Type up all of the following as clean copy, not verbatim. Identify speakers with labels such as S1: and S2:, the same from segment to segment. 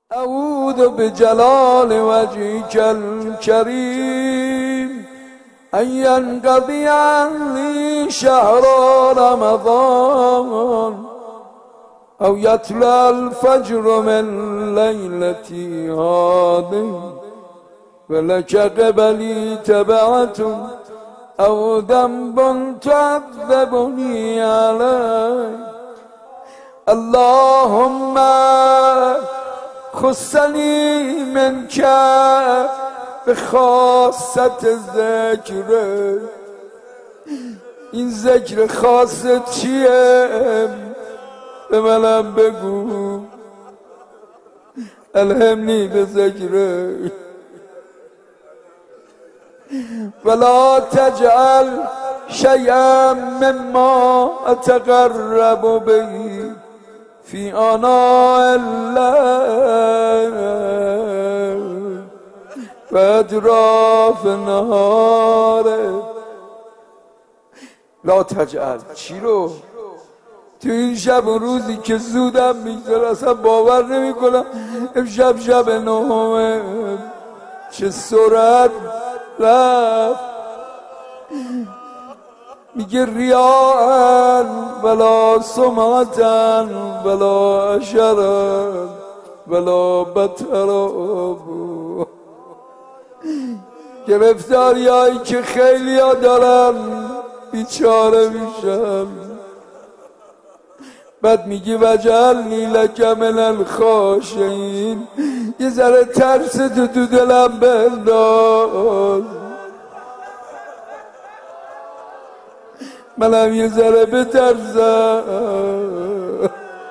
S1: أعوذ بجلال وجهك الكريم أن ينقضي عني شهر رمضان أو يطلع الفجر من ليلتي هذه ولك قبلي تبعة أو ذنب تعذبني عليه اللهم خصني منك بخاصة الذكر این ذکر خاصت چیه؟ به منم بگو الهمنی به ذکره ولا تجعل شيئا مما أتقرب به في آناء الليل وأطراف النهار لا تجعل چی رو؟ تو این شب و روزی که زودم میگذره اصلا باور نمی کنم امشب شب نهمه چه سرعت رفت میگه ریاءن ولا سمعتن ولا اشرن ولا بطرابو گرفتاری هایی که خیلی ها دارن بیچاره میشن بعد میگی وجعلنی لک من الخاشعین یه ذره ترس تو دلم بنداز منم یه ذره بترسم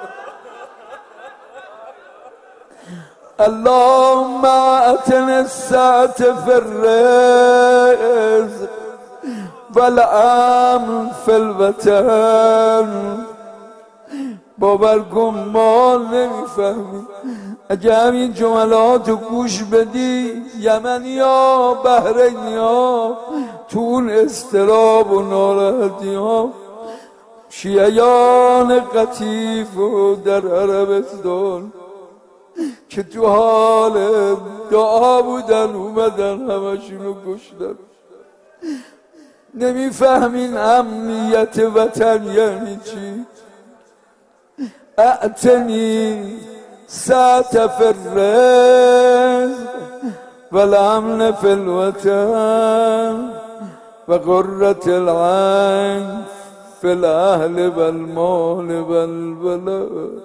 S1: اللهم اتنا الساعة في الرزق والامن في الوطن باور کن ما نمیفهمیم اگه همین جملاتو گوش بدی یمنی ها بحرینی ها تو اون اضطراب و ناراحتی ها شیعیان قطیف و در عربستان که تو حال دعا بودن اومدن همشونو کشتن نمیفهمین امنیت وطن یعنی چی اعتنی ساعة في الرزق والامن في الوطن وقرة العين في الاهل والمال والولد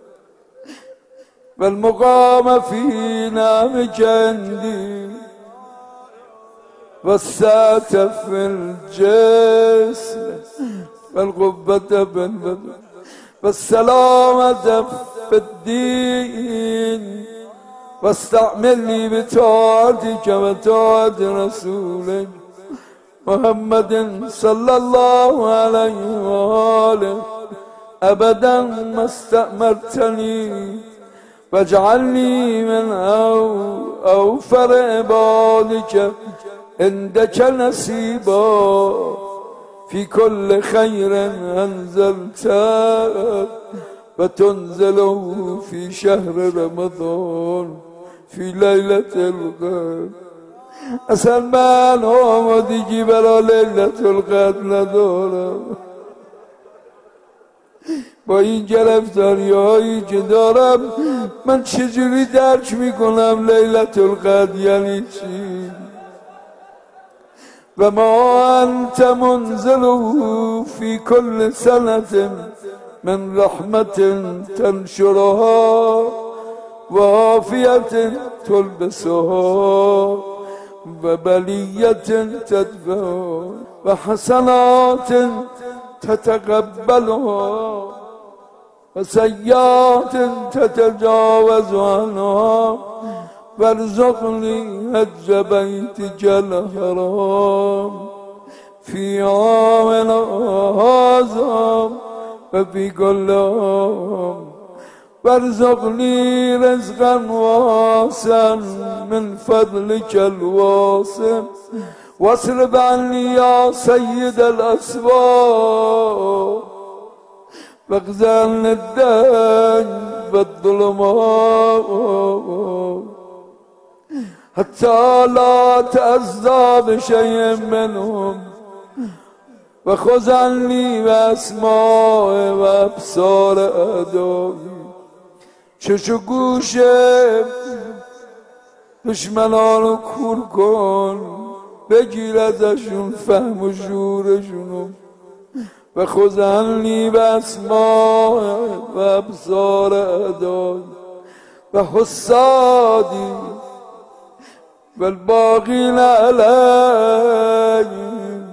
S1: والمقام في نعمك عندي والساعة في الجسم والقبة بالبدن والسلامة في الدين واستعملني بطاعتك وطاعة رسولك محمد صلى الله عليه وآله أبدا ما استأمرتني واجعلني من أوفر عبادك عندك نصيبا في كل خير أنزلته وتنزله في شهر رمضان في ليلة القدر اصلا من آمادگی برای لیلت القدر ندارم با این گرفتاری هایی که دارم من چجوری درک میکنم لیلت القدر یعنی چی و ما انت منزله في كل سنة من رحمة تنشرها وعافية تلبسها وبلية تدفعها وحسنات تتقبلها وسيئات تتجاوز عنها وارزقني حج بيتك الحرام في عامنا هذا وفي كل عام وارزقني رزقا واسعا من فضلك الواسع واصرف عني يا سيد الأسواق واغزلني الدين والظلمات حتى لا تأذى بشيء منهم وخذ عني بأسماع وأبصار أعدائي چشو گوش دشمنانو کور کن بگیر ازشون فهم و شعورشونو و خذ عني بأسماع و ابصار اعدائي و حسادي والباقين عليهم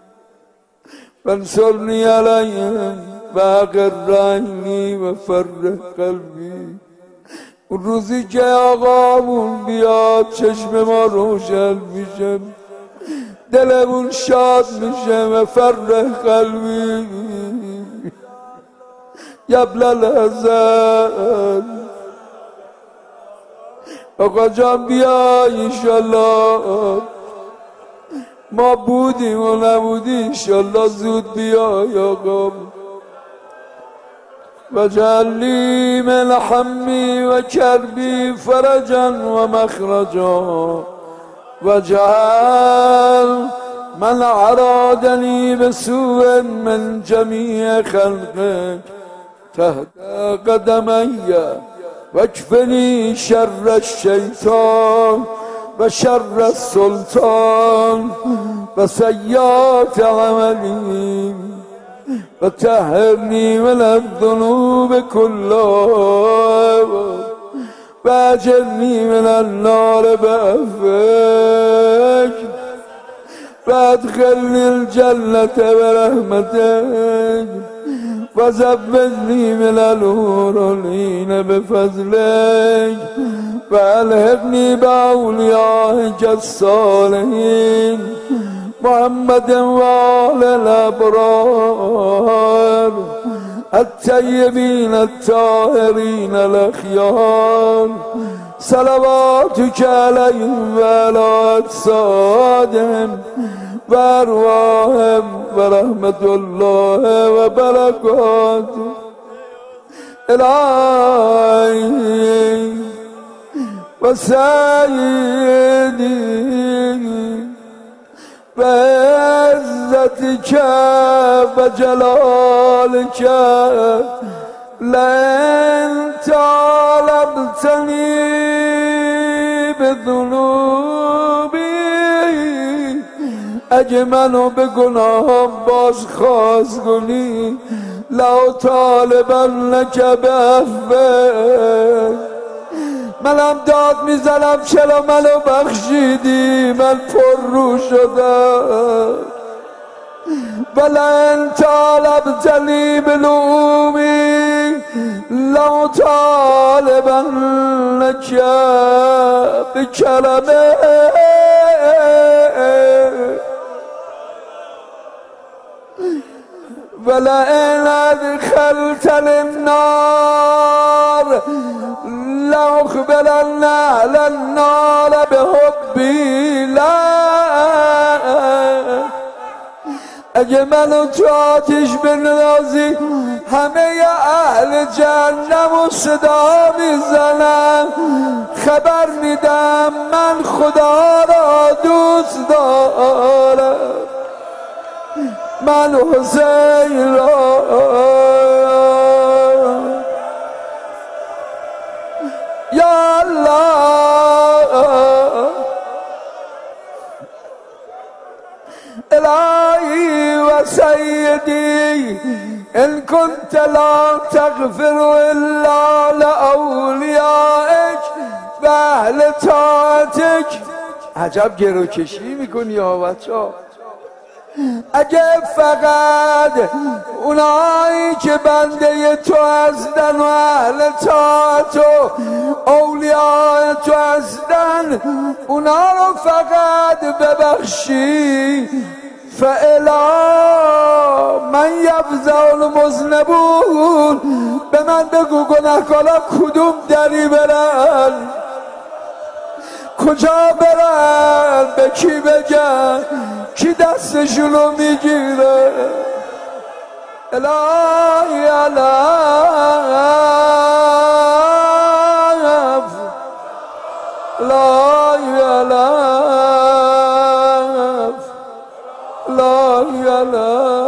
S1: وانصرني عليهم وأقر عني وفرح قلبي اون روزی که آقامون بیاد چشم ما روشن میشه دلمون شاد میشه و فرح قلبی یبل الحزن آقا جان بیا انشالله ما بودیم و نبودی انشالله زود بیا آقا واجعل لي من حمي وكربي فرجا ومخرجا واجعل من أرادني بسوء من جميع خلقك تحت قدمي واكفني شر الشيطان وشر السلطان وسيئات عملي وطهرني من الذنوب كلها واجرني من النار بعفوك وادخلني الجنة برحمتك وزوجني من الحور العين بفضلك والحقني بأوليائك الصالحين محمد وآل الأبرار الطيبين الطاهرين الأخيار صلواتك عليهم وعلى أجسادهم وأرواحهم ورحمة الله وبركاته إلهي وسيدي بعزتك وجلالك لئن طالبتني بذنوبي اگه منو به گناهم باز خواست کنی لو طالبنک بعفوک منم داد میزنم چرا منو بخشیدی من پر رو شدم ولئن طالبتنی بلومی لو طالبنک بکرمه ولئن ادخلتني النار لأقبلن على النار بحبي لا اگه منو تو آتش بندازی همه اهل جهنم و صدا میزنن خبر میدم من خدا را دوست دارم من حسین را یا الله الهی و سیدی ان كنت لا تغفر الا لاولیائک و اهل طاعتک. عجب گروکشی میکنی ها بچه‌ها. اگه فقط اونایی که بنده تو هستن و اهل طاعت و اولیاء تو هستن اونا رو فقط ببخشی فالا من یفزع المذنبون. به من بگو گناهکارا کدوم دری برن کجا برن به کی بگن کی دستشونو میگیره الهی الهی لا يلف لا يلف